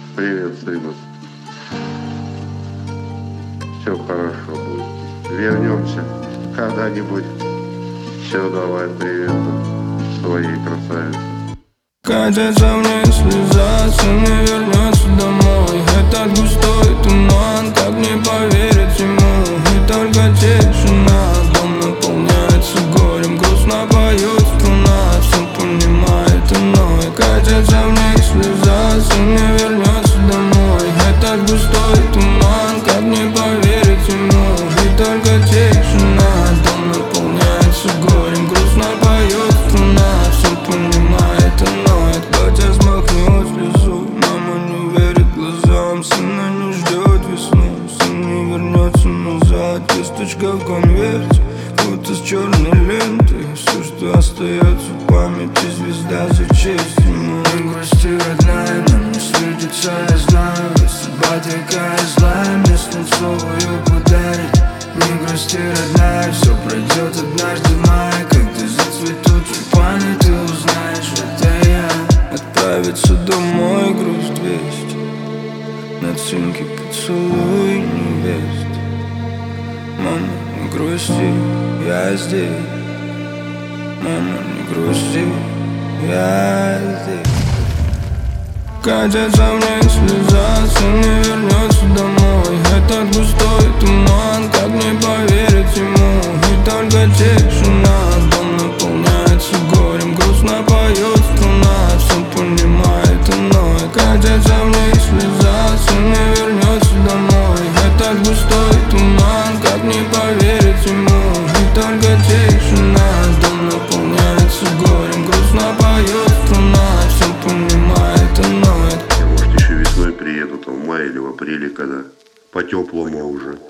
Привет, сынок. Все хорошо будет. Вернемся когда-нибудь. Все, давай, привет своей красавице. Катится вниз слеза, сын не вернется домой. Этот густой туман, как не поверить ему. И только тишина, дом наполняется горем. Грустно поет струна, все понимает иной. Катится вниз слеза, сын не вернется домой. Этот густой туман, как не поверить ему. И только тишина, дом наполняется горем. Грустно поет струна, все понимает иной. Батя смахнет слезу, мама не верит глазам. Сына не ждет весну, сын не вернется назад. Весточка в конверте, будто с черной лентой. Все, что остается в памяти, звезда за честь ему. Не грусти, родная, нам не светится, я знаю. Судьба такая злая, мне свинцовую подарит. Не грусти, родная, все пройдет однажды в мае. Когда зацветут тюльпаны, ты узнаешь, это я. Отправиться домой, грусть 200. На цинке поцелуй невест. Мама, не грусти, я здесь. Мама, не грусти, я здесь. Катится вниз слеза, сын не вернется домой. Этот густой туман, как не поверить ему. И только тишина, дом наполняется горем. Грустно поет струна, все понимает иной. Катится вниз слеза, сын не вернется домой. Этот густой туман, как не поверить ему. И только тишина, дом наполняется горем. Грустно поет струна, все понимает иной. Я, может, еще весной приеду, там в мае или в апреле, когда по-теплому уже.